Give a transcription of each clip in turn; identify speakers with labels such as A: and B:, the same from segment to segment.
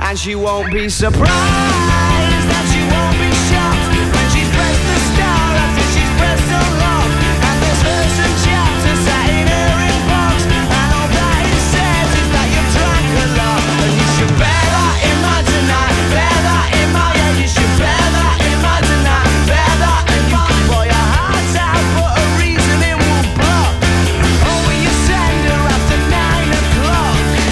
A: And she won't be surprised that she won't be shocked when she's pressed the star after she's pressed so long. And there's verse and chapter sat in her inbox, and all that it says is that you've drank a lot. And you should bear that in mind tonight, bear that in mind, yeah, you should bear that in mind tonight, bear that. And you can pour your heart out, but a reason it will block. Oh, will you send her after 9 o'clock?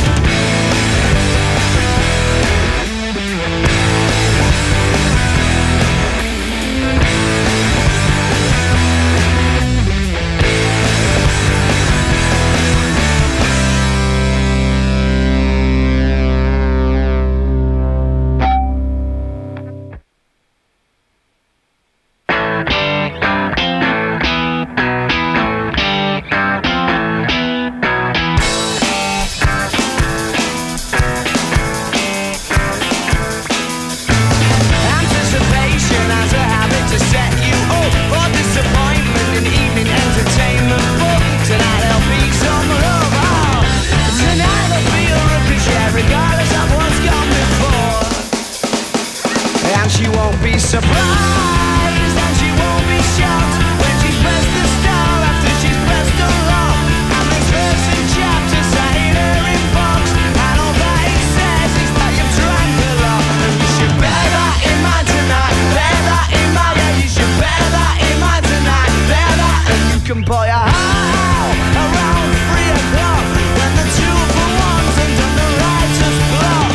A: Anticipation has a habit to set you up for disappointment in evening entertainment. But tonight there'll be some love. Oh, tonight there'll be a ricochet regardless of what's gone before. And she won't be surprised, and she won't be shocked when she's pressed the star after she's pressed a lot. And there's verse and chapter sat in her inbox, and all that it says is that you've drank a lot. And you should bear that in mind tonight, bear that in mind, yeah, you should bear that in mind tonight, bear that. And you can pour your heart out around 3 o'clock when the 2-for-1's under the writer's block.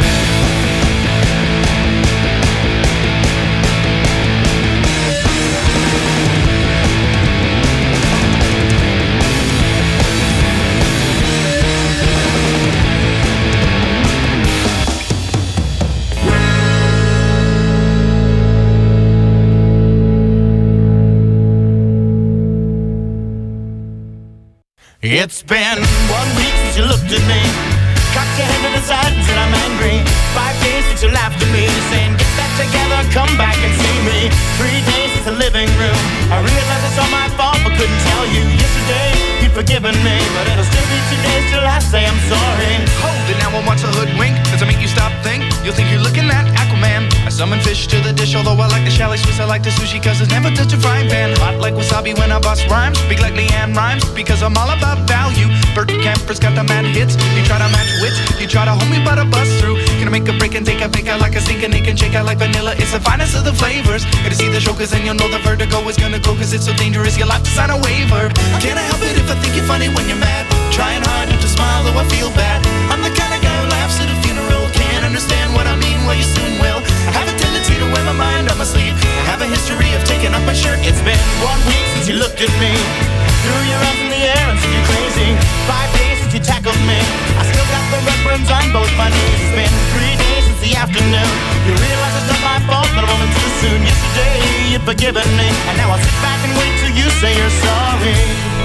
B: It's been 1 week since you looked at me, cocked your head to the side and said I'm angry. 5 days since you laughed at me, saying get back together, come back and see me. 3 days since the living room, I realized it's all my fault but couldn't tell you. Yesterday you'd forgiven me, but it'll still be 2 days till I say I'm sorry.
C: Hold it now, I want to hoodwink. Does it make you stop, think? You'll think you're looking at Aquaman. I summon fish to the dish, although I like the chalet Swiss, I like the sushi, cause it's never touch a frying pan. Hot like wasabi when I bust rhymes, big like Leanne Rhymes, because I'm all about value. Bert Camper's got the mad hits, you try to match wits, you try to hold me but I bust through. Gonna make a break and take a fake out like a sink and they can shake out like vanilla. It's the finest of the flavors. Gotta see the show cause then you'll know the vertigo is gonna go, cause it's so dangerous you'll have to sign a waiver. Can't I help it if I think you're funny when you're mad? Trying hard not to smile though I feel bad. I'm the kind of guy who laughs at a funeral. Can't understand what I mean, well you soon will. I have a tendency to wear my mind on my sleeve. I have a history of taking off my shirt.
B: It's been 1 week since you looked at me, threw your arms in the air and said you're crazy. 5 days since you tackled me, I still got the red burns on both my knees. It's been 3 days since the afternoon, you realize it's not my fault but I'm only too soon. Yesterday you'd forgiven me, and now I'll sit back and wait till you say you're sorry.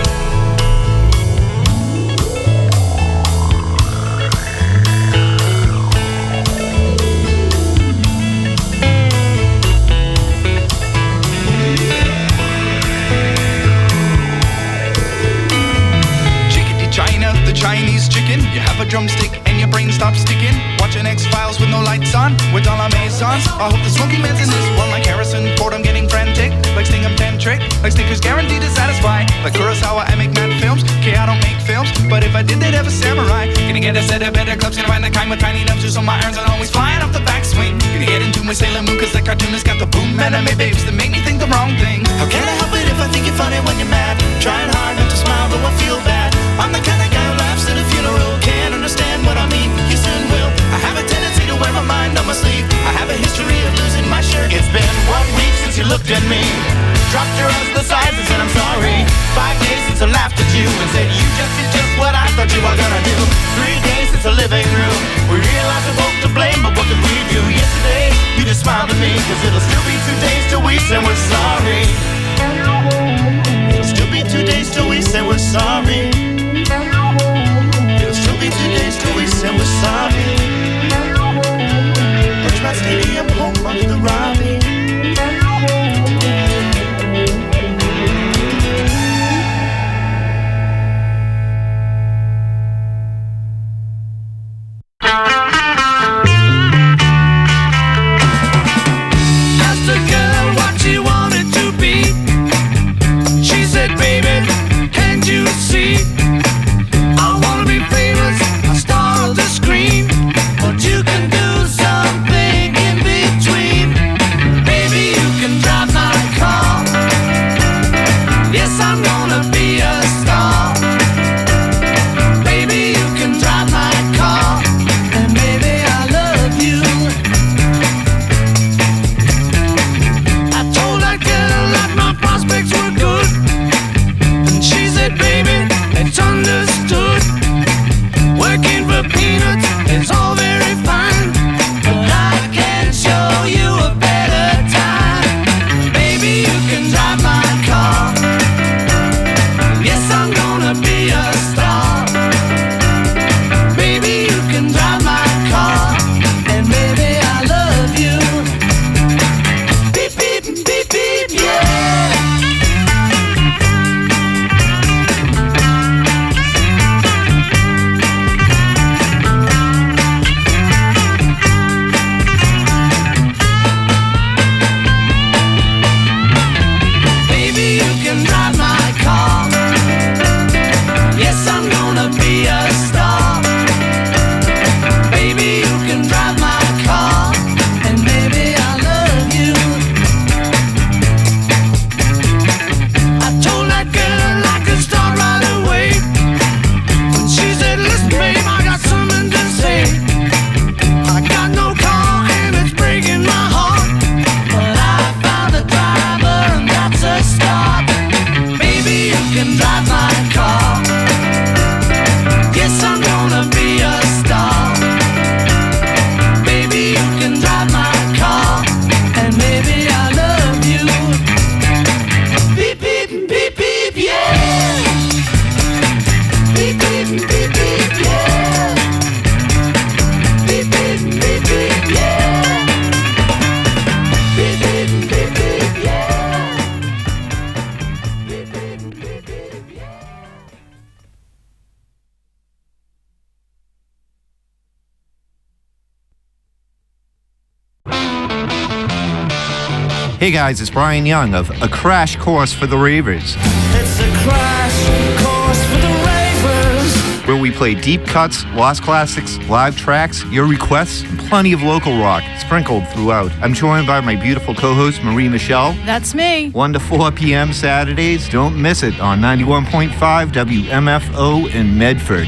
C: China, the Chinese chicken. You have a drumstick and your brain stops sticking. Watching X-Files with no lights on, with all our maisons. I hope the smoking man's in this one like Harrison Ford. I'm getting frantic, like Stingham Tantric, like Snickers guaranteed to satisfy. Like Kurosawa, I make mad films. Okay, I don't make films, but if I did, they'd have a samurai. Gonna get a set of better clubs, gonna find the kind with tiny nubs, so my irons are always flying off the backswing. Gonna get into my Sailor Moon, cause that cartoonist got the boom anime babes that make me think the wrong thing.
B: How can I help it if I think you're funny when you're mad? Trying hard not to smile, though I feel bad. I'm the kind of guy who laughs at a funeral. Can't understand what I mean, you soon will. I have a tendency to wear my mind on my sleeve. I have a history of losing my shirt. It's been 1 week since you looked at me, dropped your arms to the sides and said I'm sorry. 5 days since I laughed at you and said you just did just what I thought you were gonna do. 3 days since the living room, we realized we're both to blame, but what could we do? Yesterday, you just smiled at me, cause it'll still be 2 days till we say we're sorry. It'll still be 2 days till we say we're sorry. It'll still be 2 days till we say we're sorry. Birchmount Stadium, home of the Robbie.
D: Hey guys, it's Brian Young of A Crash Course for the Ravers.
A: It's a crash course for the ravers.
D: Where we play deep cuts, lost classics, live tracks, your requests, and plenty of local rock sprinkled throughout. I'm joined by my beautiful co-host, Marie Michelle.
E: That's me.
D: 1 to 4 p.m. Saturdays. Don't miss it on 91.5 WMFO in Medford.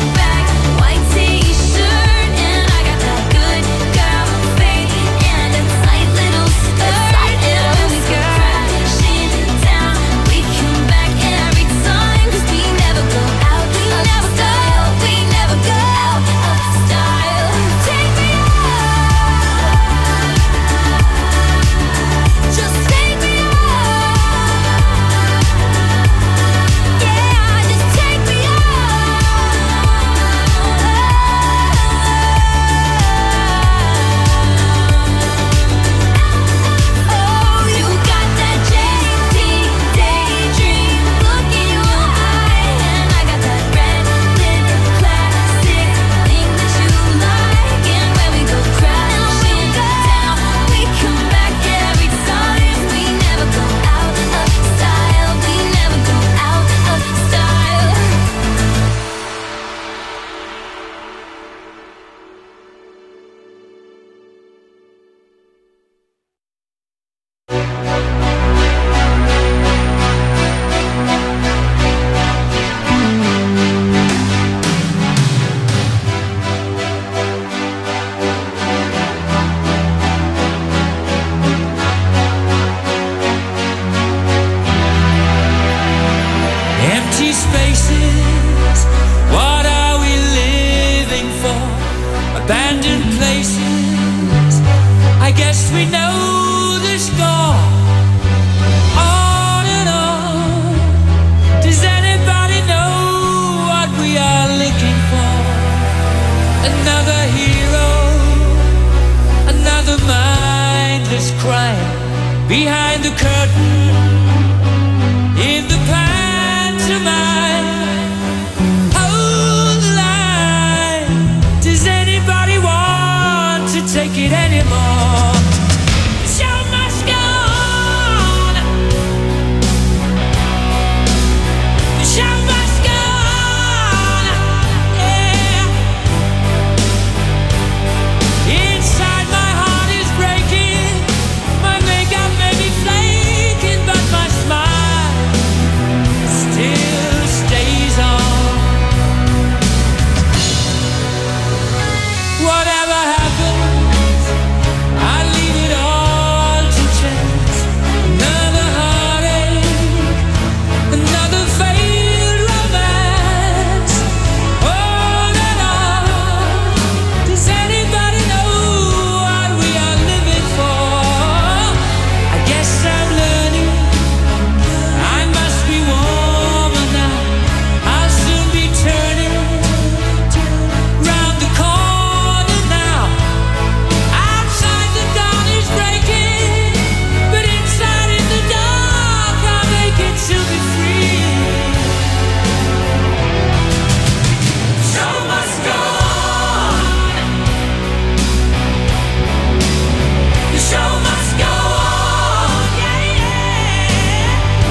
F: And
E: in the pantomime. Hold the line. Does anybody want to take it anymore? The show must go on. The show must go on. Yeah. Inside my heart is breaking. My makeup may be flaking, but my smile still stays on. Whatever happens, I leave it all to chance. Another heartache, another failed romance. On and on. Does anybody know what we are living for? I guess I'm learning. I must be warmer now. I'll soon be turning round the corner now. Outside the dawn is breaking, but inside in the dark I'll make it to be free. The show must go on. The show must go on. Yeah, yeah.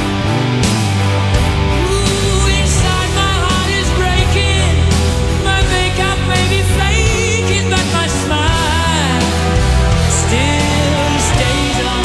E: Ooh, inside my heart is breaking. My makeup may be flaking, but my smile still stays on.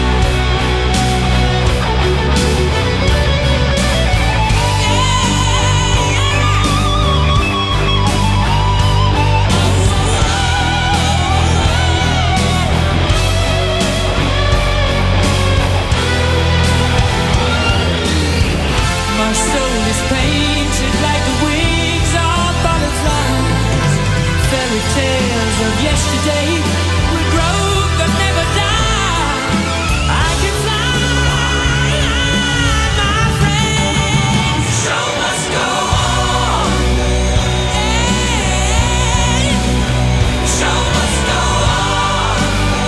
E: My soul is painted like the wings of butterflies. Fairy tales of yesterday will grow but never die. I can fly, my friend. The show must go on. Hey, the show must go on.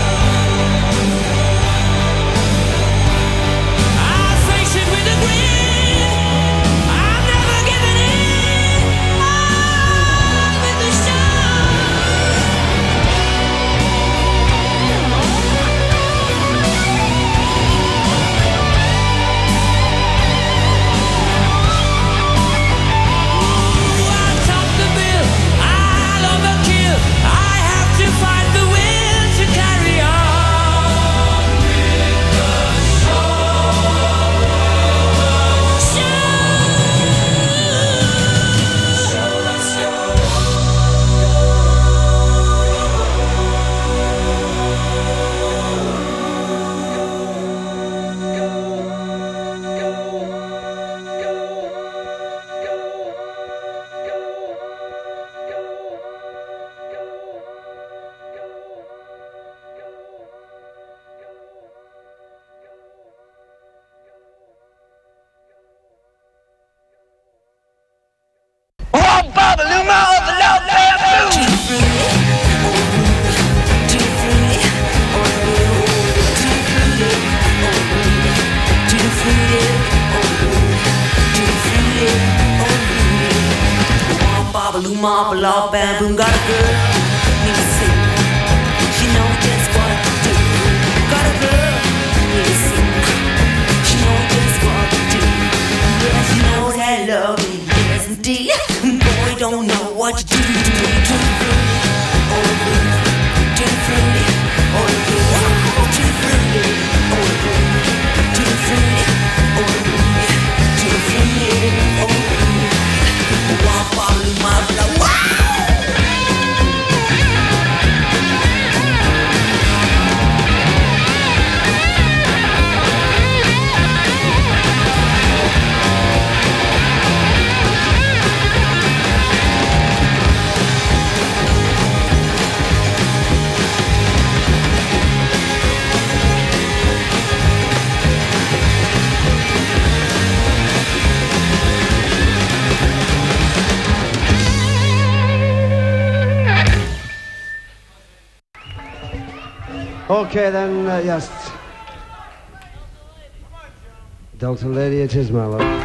E: I'll face it with a grin. I'm never giving in. On with the show. I'll top the bill. I'll overkill. I have to find the will to carry on with the
F: Blah, bam, boom, got a girl, need to see. She knows just what to do. Got a girl, need to see. She knows just what to do. Yeah, she knows that love is yes indeed. Boy, don't know what you do. Too fruity, oh fruity, too fruity, oh fruity, too fruity, oh fruity, too fruity, oh fruity, too fruity, oh fruity. One bottle of my blood.
G: Okay, then, yes. Dr. Lady, it is my love.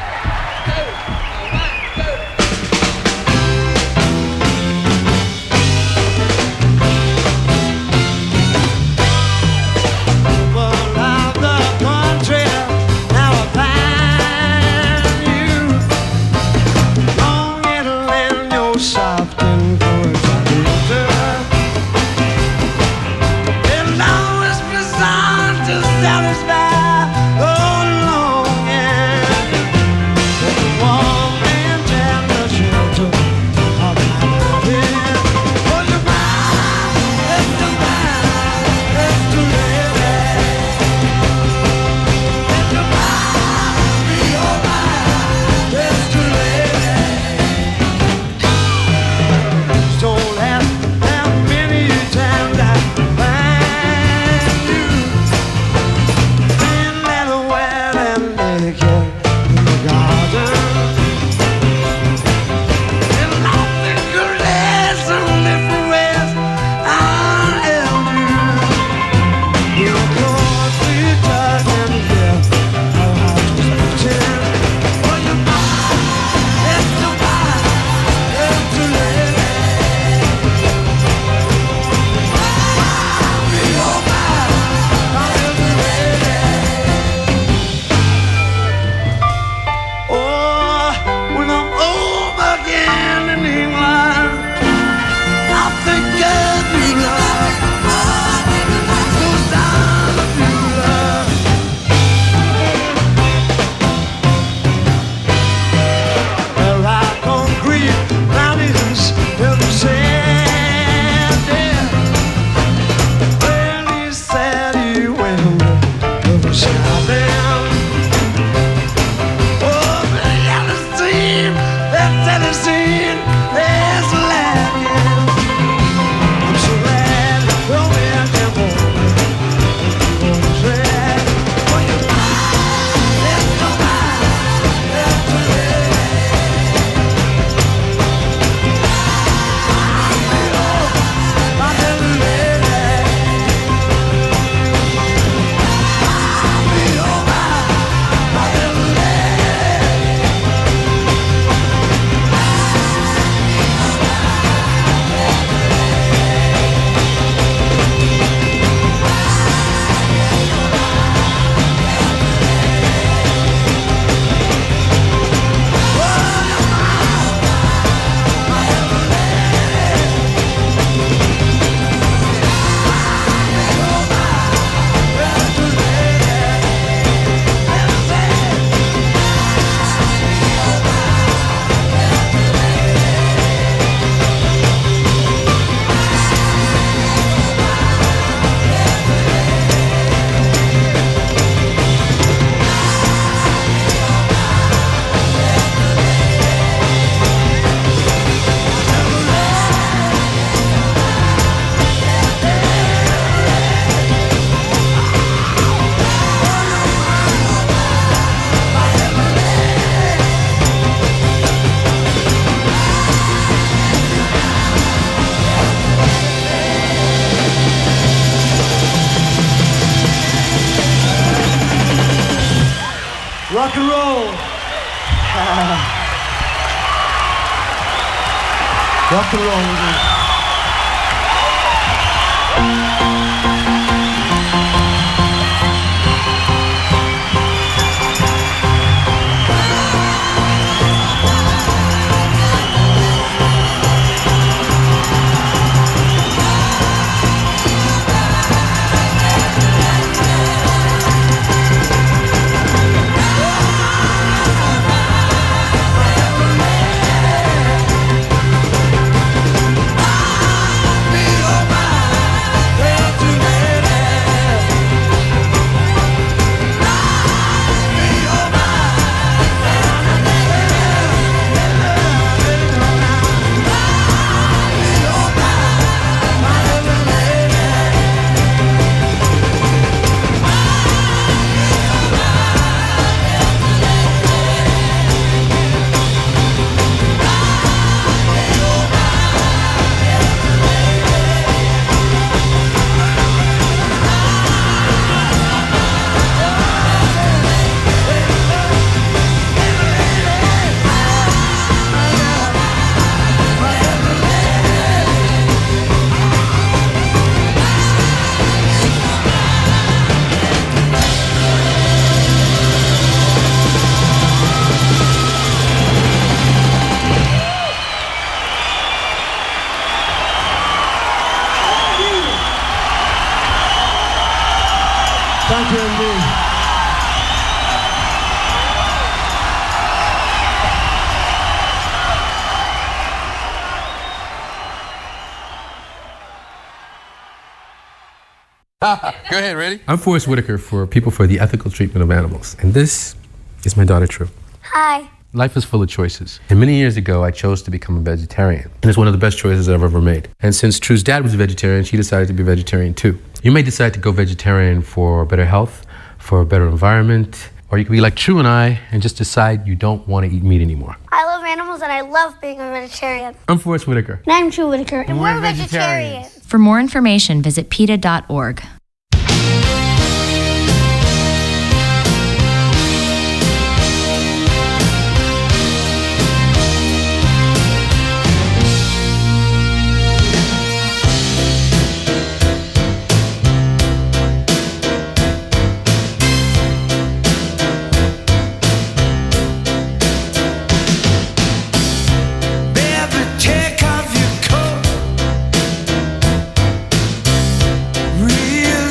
G: Rock and roll. Rock and roll.
B: Tonight
H: Go ahead, ready? I'm Forrest Whitaker for People for the Ethical Treatment of Animals. And this is my daughter, True.
I: Hi.
H: Life is full of choices. And many years ago, I chose to become a vegetarian. And it's one of the best choices I've ever made. And since True's dad was a vegetarian, she decided to be a vegetarian too. You may decide to go vegetarian for better health, for a better environment, or you could be like True and I and just decide you don't want to eat meat anymore.
I: I love animals and I love being a vegetarian.
H: I'm Forrest Whitaker.
I: And I'm True Whitaker. And we're vegetarians.
J: For more information, visit PETA.org.
A: Take off your coat. Real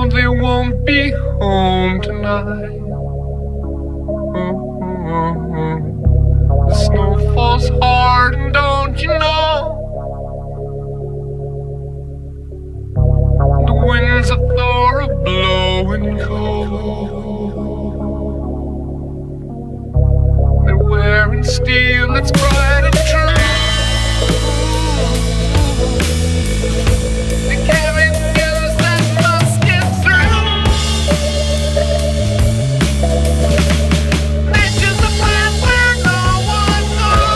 K: know they won't be home tonight. The snow falls hard, and don't you know? The winds of Thor are blowing cold. They're wearing steel that's bright and true. They carry guns that must get through. They choose a path where no one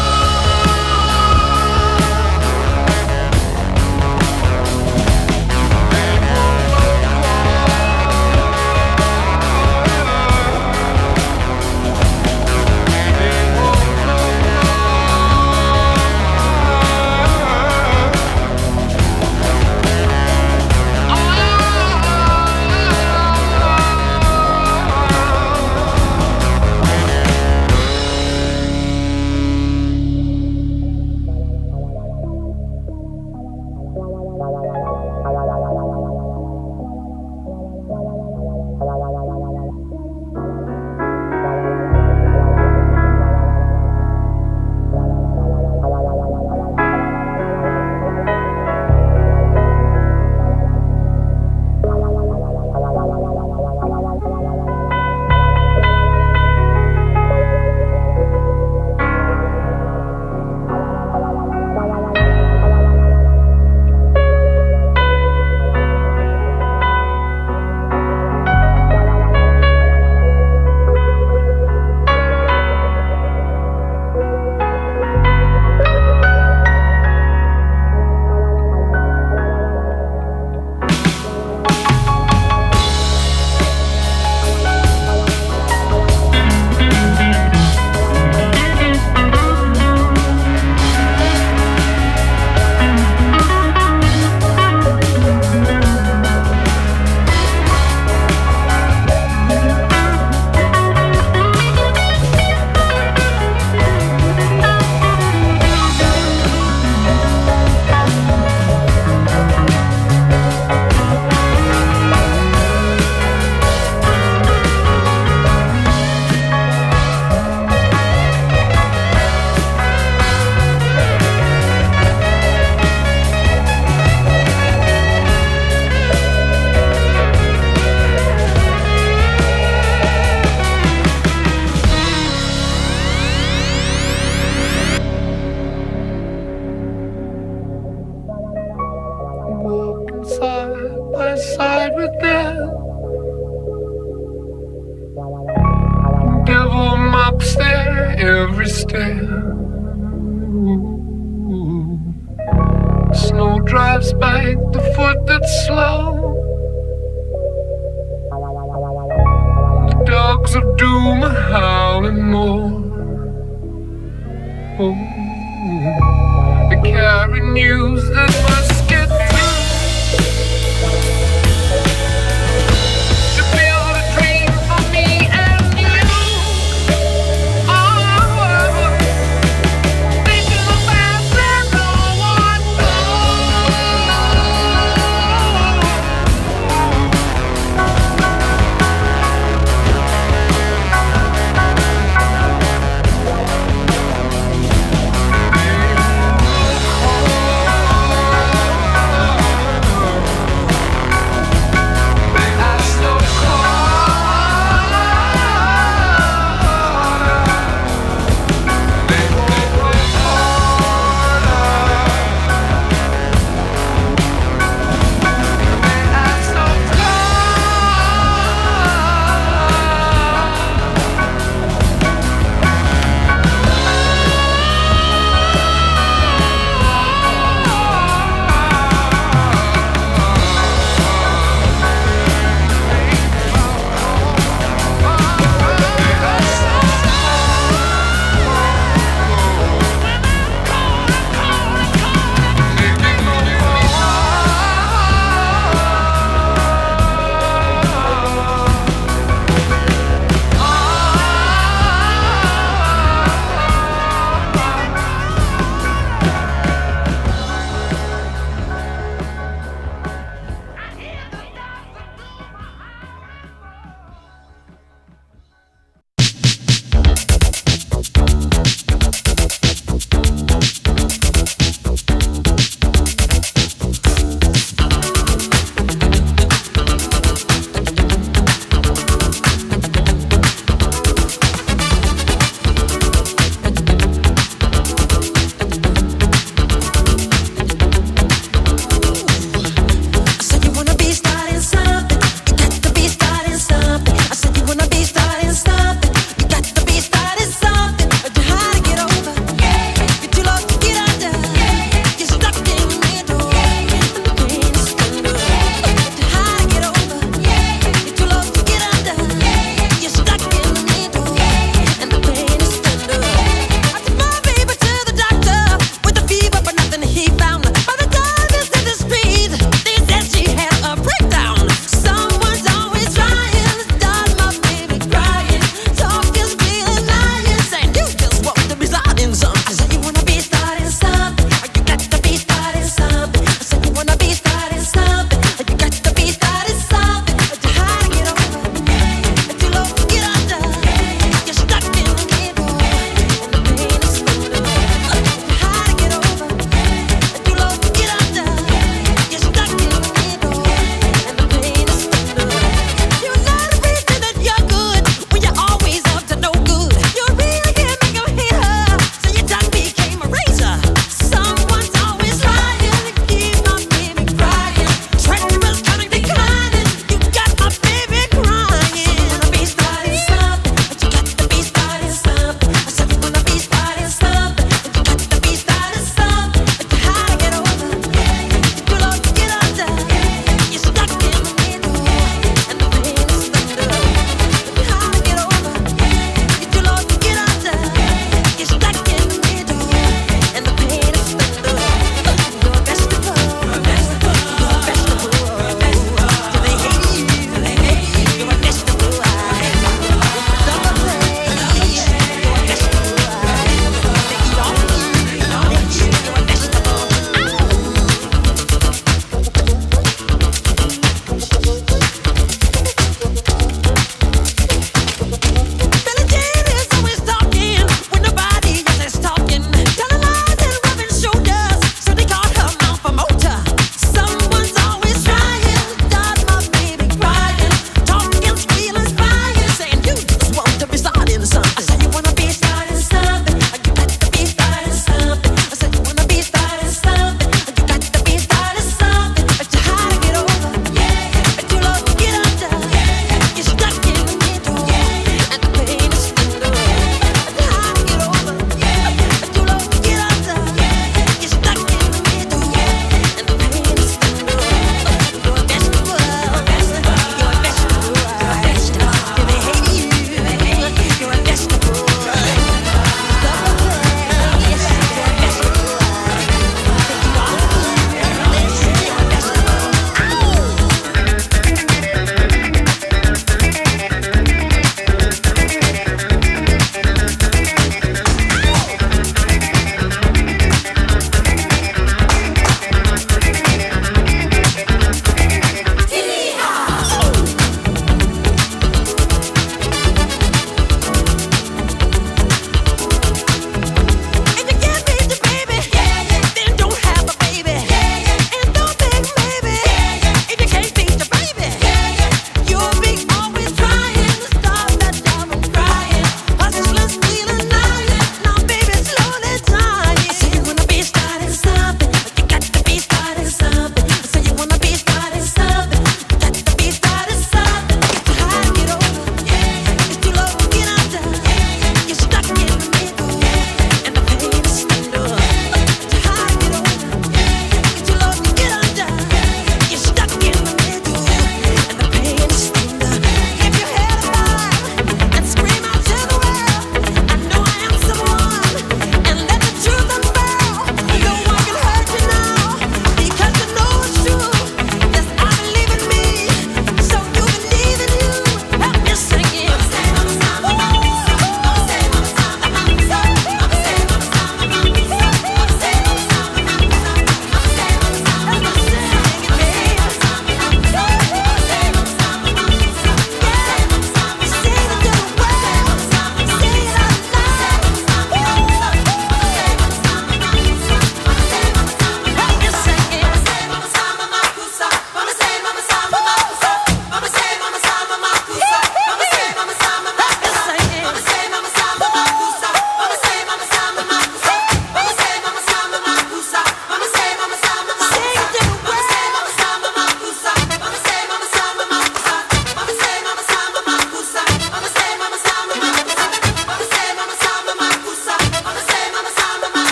K: side with them. Devil mocks their every step. Snow drives back the foot that's slow. The dogs of doom are howling more. Oh, they carry news that must get through. To build a dream for me and you. Oh, they do the best that no one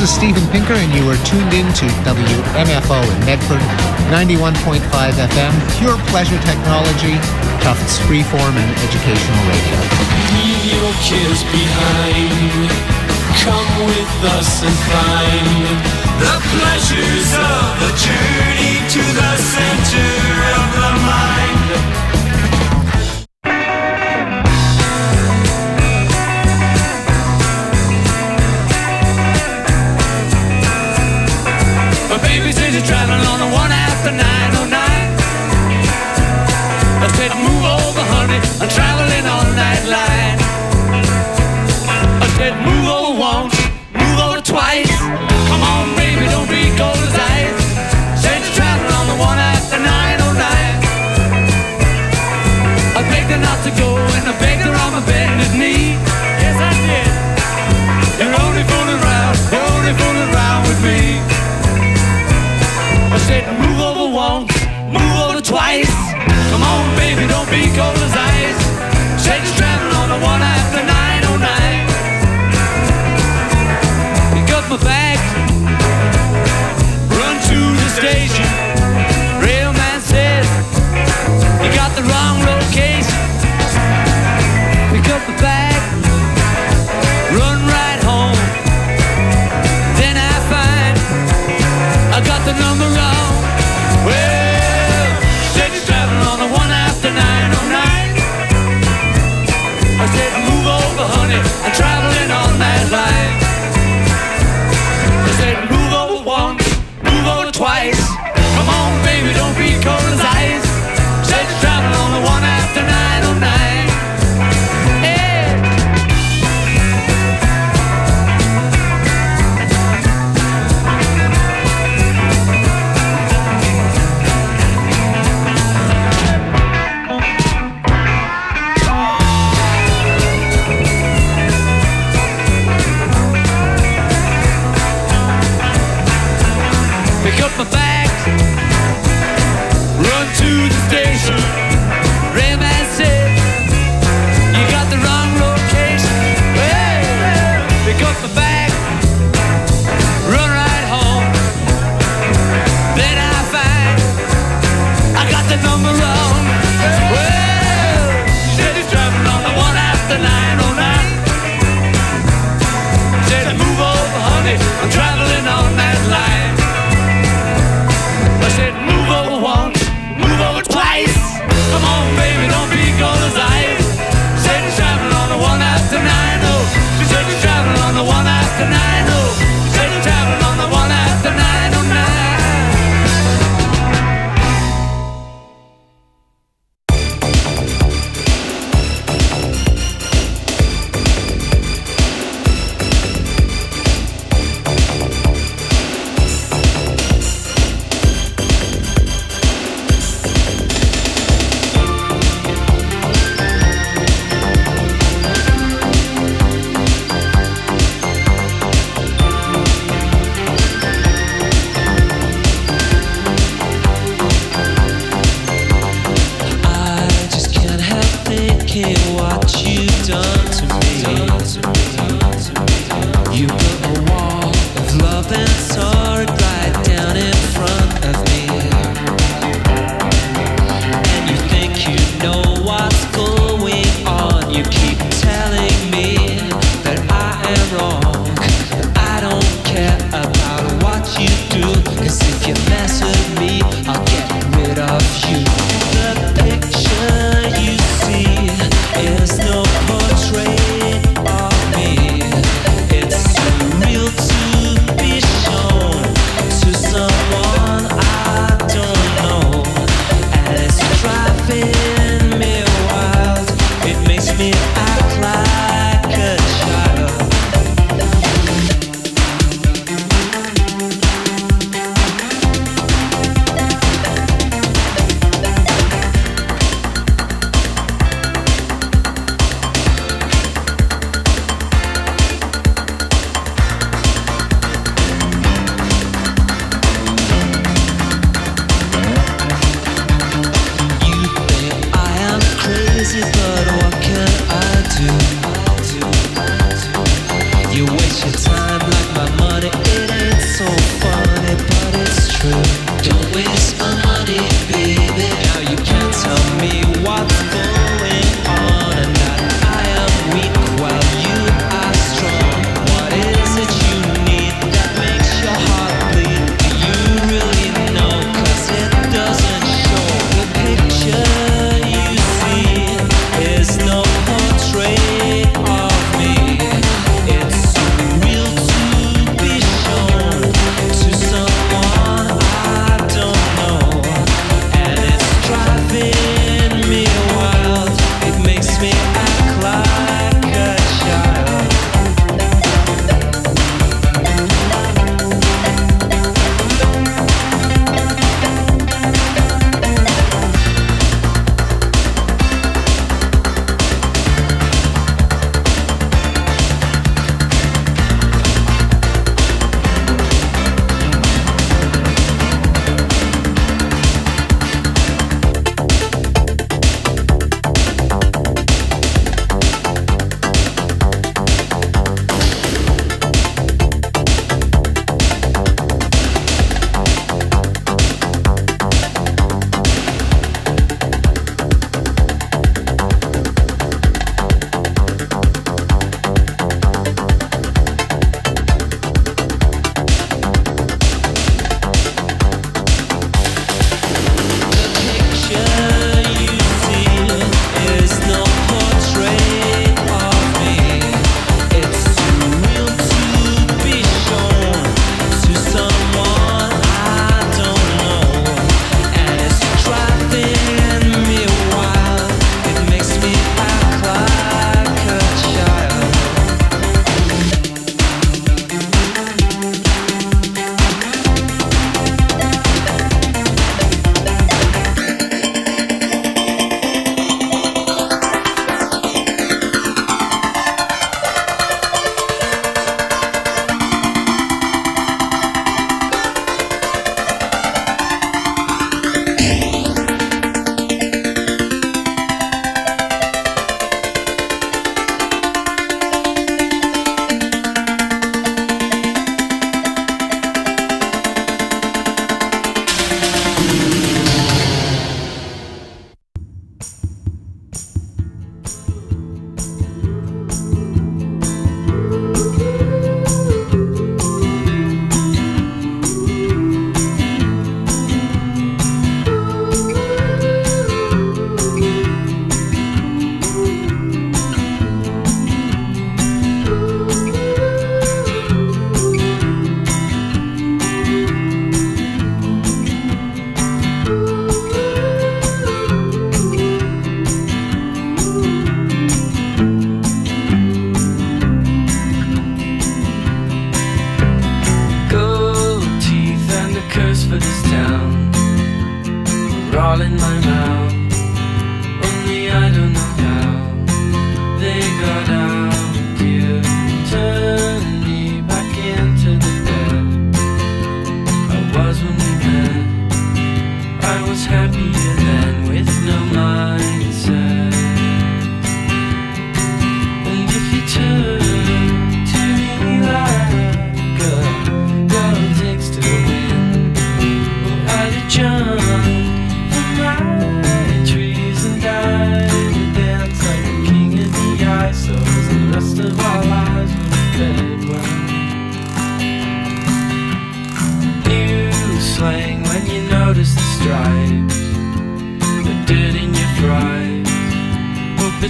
L: This is Steven Pinker, and you are tuned in to WMFO in Medford, 91.5 FM, pure pleasure technology, Tufts freeform and educational radio.
E: Leave your cares behind. Come with us and find the pleasures of the journey to the center of the mind. Baby says you're traveling on the one after 909. I said move over, honey, I'm traveling on that line. I said move over once, move over twice. Come on, baby, don't be cold as ice. Said you're traveling on the one after 909. I begged her not to go and I begged her on my bended knee. Yes, I did. You're only fooling around with me. I said move over once, move over twice. Come on, baby, don't be cold as ice. Said you're traveling on the one after 909. Pick up my bag, run to the station. Railman said you got the wrong location. Pick up the bag, run right home. Then I find I got the number wrong. Well, said you're traveling on the one after 909. I said move over, honey, I'm traveling on that line. I said move over once, move over twice. Come on, baby, don't be cold as ice. Said you're traveling on the one after 909. Pick up my bags, run to the station. Railman said you got the wrong location. Well, pick up my bag, run right home. Then I find I got the number wrong. Well, she said he's traveling on the one after 909. Said move over, honey, I'm traveling on that line. I said move over once, move over twice. Come on, baby, don't be cold as ice. Said you're traveling on the one after 90. She said you're traveling on the one after 90. She said you're traveling on the one after 909. Driving me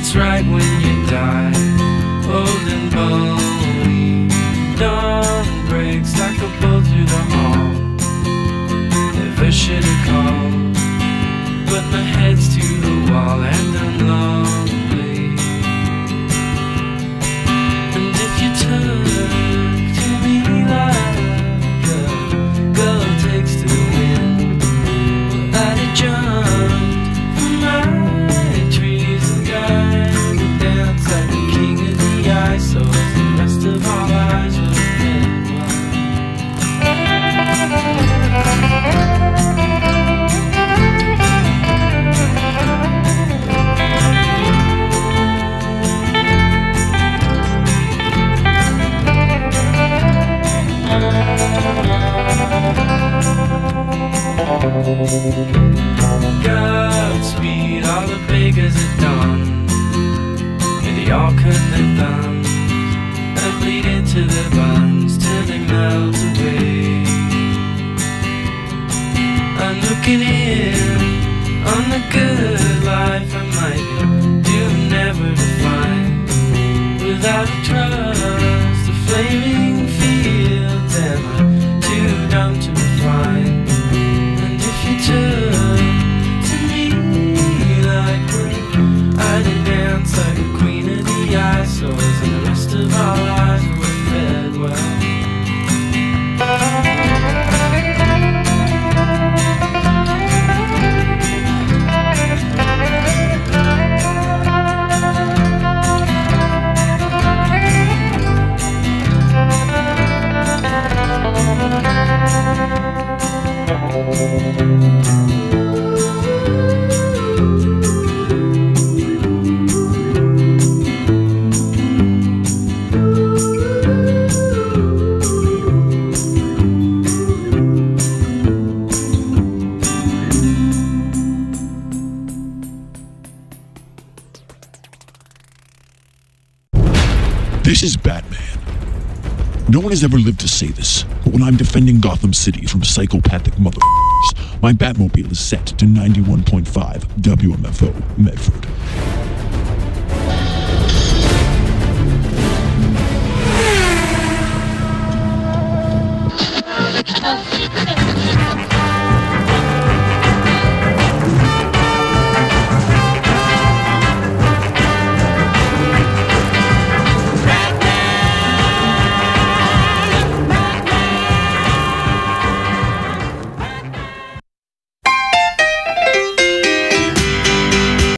E: it's right when you die, old and bony. Dawn breaks like a bolt through the hall. Never should have called, but my head's to the wall and I'm lonely. And if you took to me like a girl takes to the wind, well, I'd have jumped from my trees and gone to dance like the king of the ice, so as the rest of our lives would have been Godspeed, all the beggars at dawn. May they all cut their thumbs and bleed into their buns till they melt away. I'm looking in on the good life I might be doomed never to find. Without a trust, the flaming fields, and I'm too dumb to refine. And if you took to me like one, I'd dance like a queen of the ice, so as the rest of our lives were fed well.
M: This is Batman. No one has ever lived to say this, but when I'm defending Gotham City from psychopathic motherfuckers, my Batmobile is set to 91.5 WMFO Medford.